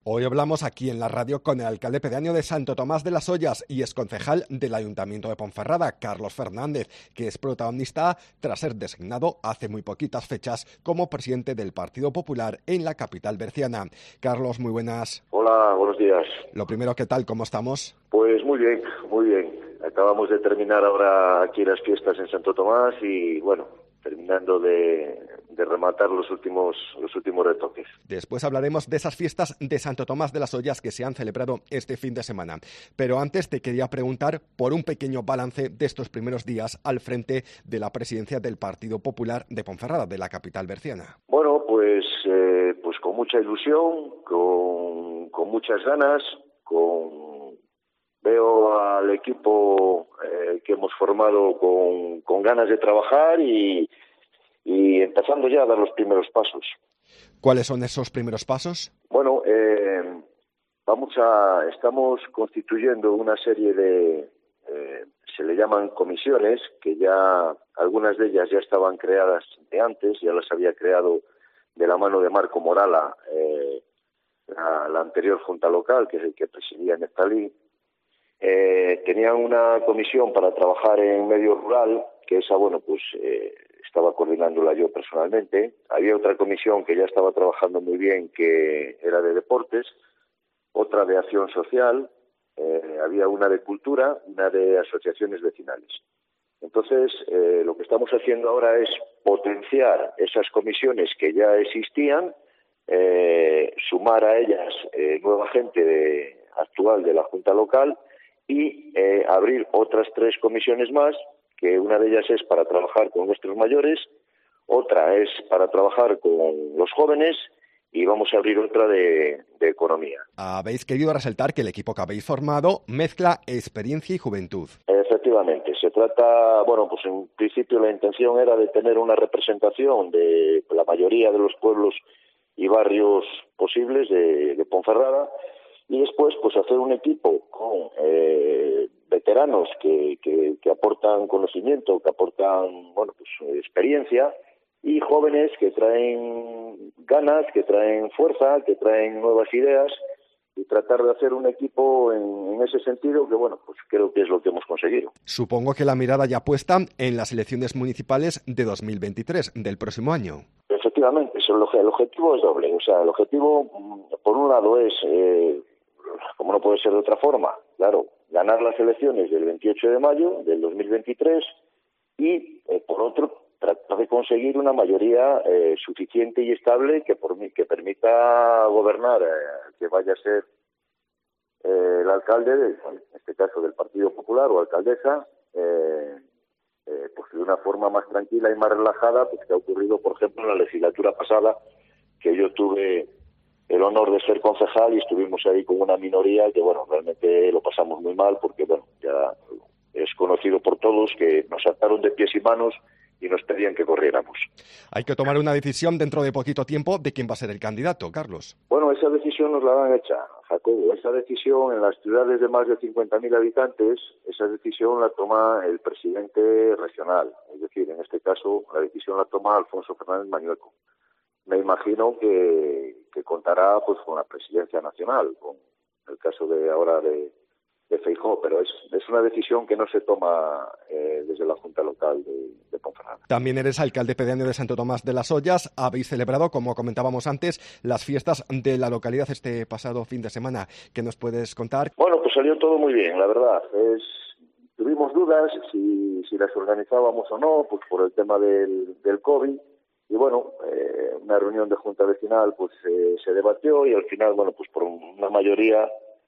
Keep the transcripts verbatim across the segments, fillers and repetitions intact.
Hoy hablamos aquí en la radio con el alcalde pedáneo de Santo Tomás de las Ollas y exconcejal del Ayuntamiento de Ponferrada, Carlos Fernández, que es protagonista tras ser designado hace muy poquitas fechas como presidente del Partido Popular en la capital berciana. Carlos, muy buenas. Hola, buenos días. Lo primero, ¿qué tal? ¿Cómo estamos? Pues muy bien, muy bien. Acabamos de terminar ahora aquí las fiestas en Santo Tomás y, bueno, terminando de, de rematar los últimos los últimos retoques. Después hablaremos de esas fiestas de Santo Tomás de las Ollas que se han celebrado este fin de semana. Pero antes te quería preguntar por un pequeño balance de estos primeros días al frente de la presidencia del Partido Popular de Ponferrada, de la capital berciana. Bueno, pues, eh, pues con mucha ilusión, con, con muchas ganas, con veo al equipo eh, que hemos formado con, con ganas de trabajar y, y empezando ya a dar los primeros pasos. ¿Cuáles son esos primeros pasos? Bueno, eh, vamos a, estamos constituyendo una serie de, eh, se le llaman comisiones, que ya algunas de ellas ya estaban creadas de antes, ya las había creado de la mano de Marco Morala, eh, la, la anterior Junta Local, que es el que presidía Neftalí. Eh, tenían una comisión para trabajar en medio rural, que esa, bueno, pues eh, estaba coordinándola yo personalmente. Había otra comisión que ya estaba trabajando muy bien, que era de deportes, otra de acción social, eh, había una de cultura, una de asociaciones vecinales. Entonces, eh, lo que estamos haciendo ahora es potenciar esas comisiones que ya existían, eh, sumar a ellas eh, nueva gente de, actual de la Junta Local, y eh, abrir otras tres comisiones más, que una de ellas es para trabajar con nuestros mayores, otra es para trabajar con los jóvenes y vamos a abrir otra de, de economía. Habéis querido resaltar que el equipo que habéis formado mezcla experiencia y juventud. Efectivamente, se trata, bueno, pues en principio la intención era de tener una representación de la mayoría de los pueblos y barrios posibles de, de Ponferrada, y después pues hacer un equipo con eh, veteranos que, que, que aportan conocimiento, que aportan, bueno, pues experiencia, y jóvenes que traen ganas, que traen fuerza, que traen nuevas ideas, y tratar de hacer un equipo en, en ese sentido que, bueno, pues creo que es lo que hemos conseguido. Supongo que la mirada ya puesta en las elecciones municipales de dos mil veintitrés, del próximo año. Efectivamente, el objetivo es doble. O sea, el objetivo, por un lado, es, eh, como no puede ser de otra forma, claro, ganar las elecciones del veintiocho de mayo del dos mil veintitrés y, eh, por otro, tratar de conseguir una mayoría eh, suficiente y estable que, por, que permita gobernar, eh, que vaya a ser eh, el alcalde, de, en este caso del Partido Popular o alcaldesa, eh, eh, pues de una forma más tranquila y más relajada, pues que ha ocurrido, por ejemplo, en la legislatura pasada, que yo tuve el honor de ser concejal y estuvimos ahí con una minoría que, bueno, realmente lo pasamos muy mal porque, bueno, ya es conocido por todos que nos ataron de pies y manos y nos pedían que corriéramos. Hay que tomar una decisión dentro de poquito tiempo de quién va a ser el candidato, Carlos. Bueno, esa decisión nos la han hecha, Jacobo. Esa decisión en las ciudades de más de cincuenta mil habitantes, esa decisión la toma el presidente regional. Es decir, en este caso, la decisión la toma Alfonso Fernández Mañueco. Me imagino que, que contará pues con la presidencia nacional, con el caso de ahora de, de Feijóo, pero es, es una decisión que no se toma eh, desde la Junta Local de, de Ponferrada. También eres alcalde pedáneo de Santo Tomás de las Ollas. Habéis celebrado, como comentábamos antes, las fiestas de la localidad este pasado fin de semana. ¿Qué nos puedes contar? Bueno, pues salió todo muy bien, la verdad. Es, tuvimos dudas si, si las organizábamos o no, pues por el tema del, del COVID. Y bueno, eh, una reunión de junta vecinal pues eh, se debatió y al final, bueno, pues por una mayoría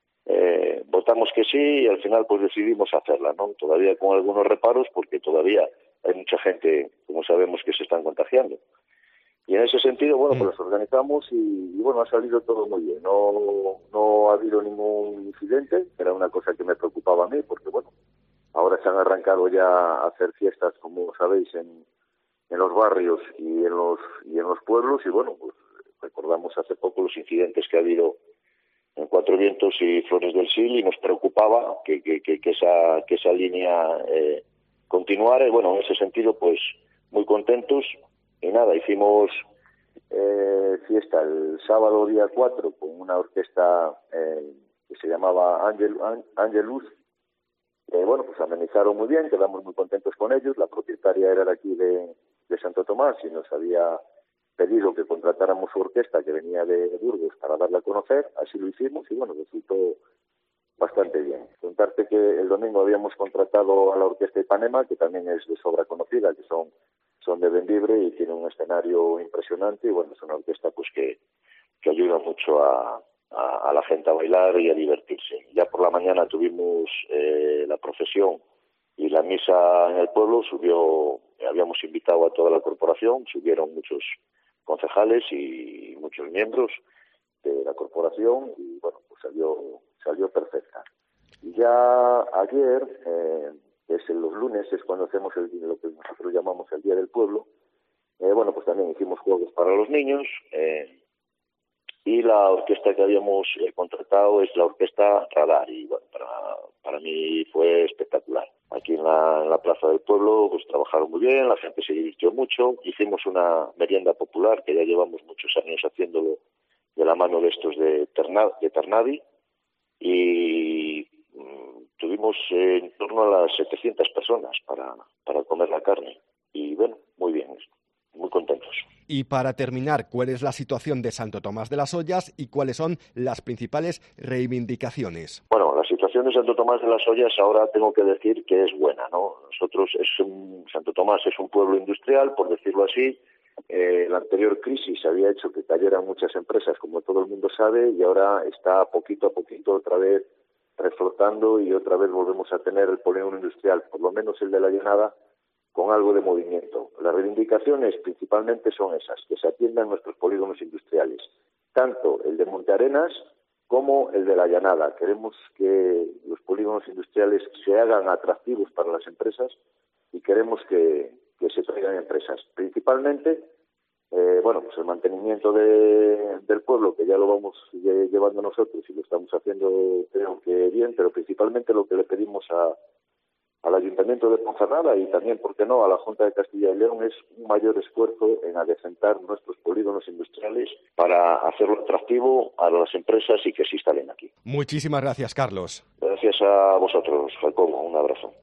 eh, votamos que sí y al final pues decidimos hacerla, ¿no? Todavía con algunos reparos porque todavía hay mucha gente, como sabemos, que se están contagiando. Y en ese sentido, bueno, pues las organizamos y, y bueno, ha salido todo muy bien. No, no ha habido ningún incidente, era una cosa que me preocupaba a mí porque, bueno, ahora se han arrancado ya a hacer fiestas, como sabéis, en en los barrios y en los y en los pueblos y bueno, pues recordamos hace poco los incidentes que ha habido en Cuatro Vientos y Flores del Sil y nos preocupaba que que, que, que esa que esa línea eh, continuara y bueno, en ese sentido pues muy contentos y nada, hicimos eh, fiesta el sábado día cuatro con una orquesta eh, que se llamaba Angel, Angelus. Eh, bueno, pues amenizaron muy bien, quedamos muy contentos con ellos. La propietaria era de aquí de, de Santo Tomás y nos había pedido que contratáramos su orquesta que venía de Burgos para darla a conocer. Así lo hicimos y bueno, resultó bastante bien. Contarte que el domingo habíamos contratado a la Orquesta Ipanema, que también es de sobra conocida, que son, son de Bembibre y tiene un escenario impresionante y bueno, es una orquesta pues que, que ayuda mucho a, a, a la gente a bailar y a divertirse. Ya por la mañana tuvimos eh, la procesión y la misa en el pueblo. Subió, habíamos invitado a toda la corporación, subieron muchos concejales y muchos miembros de la corporación y bueno, pues salió salió perfecta. Y ya ayer, eh, es en los lunes, es cuando hacemos el, lo que nosotros llamamos el Día del Pueblo. Eh, bueno, pues también hicimos juegos para los niños eh, y la orquesta que habíamos eh, contratado es la Orquesta Radar y bueno, para, para mí fue espectacular. Aquí en la, en la Plaza del Pueblo pues trabajaron muy bien, la gente se divirtió mucho, hicimos una merienda popular que ya llevamos muchos años haciéndolo de la mano de estos de, Terna, de Ternadi y mmm, tuvimos eh, en torno a las setecientas personas para, para comer la carne y bueno, muy bien, muy contentos. Y para terminar, ¿cuál es la situación de Santo Tomás de las Ollas y cuáles son las principales reivindicaciones? Bueno, la situación de Santo Tomás de las Ollas ahora tengo que decir que es buena, ¿no? Nosotros, es un, Santo Tomás es un pueblo industrial, por decirlo así. Eh, la anterior crisis había hecho que cayeran muchas empresas, como todo el mundo sabe, y ahora está poquito a poquito otra vez reflotando y otra vez volvemos a tener el polígono industrial, por lo menos el de la Llanada, con algo de movimiento. Las reivindicaciones principalmente son esas, que se atiendan nuestros polígonos industriales, tanto el de Montearenas como el de la Llanada. Queremos que los polígonos industriales se hagan atractivos para las empresas y queremos que, que se traigan empresas. Principalmente, eh, bueno, pues el mantenimiento de, del pueblo, que ya lo vamos llevando nosotros y lo estamos haciendo creo que bien, pero principalmente lo que le pedimos a al Ayuntamiento de Ponferrada y también, ¿por qué no?, a la Junta de Castilla y León es un mayor esfuerzo en adecentar nuestros polígonos industriales para hacerlo atractivo a las empresas y que se instalen aquí. Muchísimas gracias, Carlos. Gracias a vosotros, Jacobo. Un abrazo.